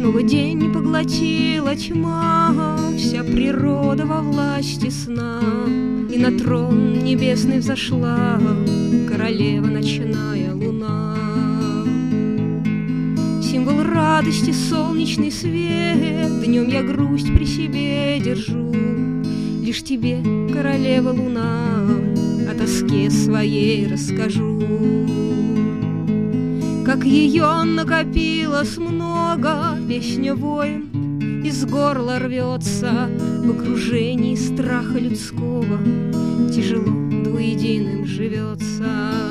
Снова день поглотила тьма, вся природа во власти сна, и на трон небесный взошла королева ночная луна. Символ радости солнечный свет, днем я грусть при себе держу. Лишь тебе, королева луна, о тоске своей расскажу. Как ее накопилось много, песня воем из горла рвется. В окружении страха людского тяжело двуединым живется.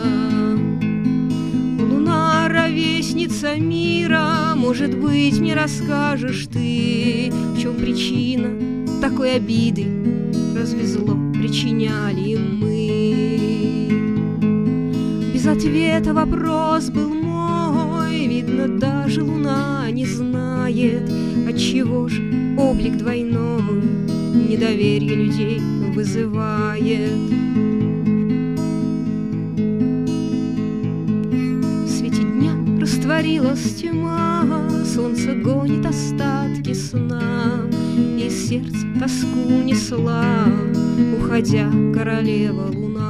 Луна, ровесница мира, может быть, мне расскажешь ты, в чем причина такой обиды, разве зло причиняли мы? Без ответа вопрос был мой, видно, даже луна не знает, отчего же облик двойной недоверие людей вызывает. В свете дня растворилась тьма, солнце гонит остатки сна, и сердце тоску несла, уходя королева луна.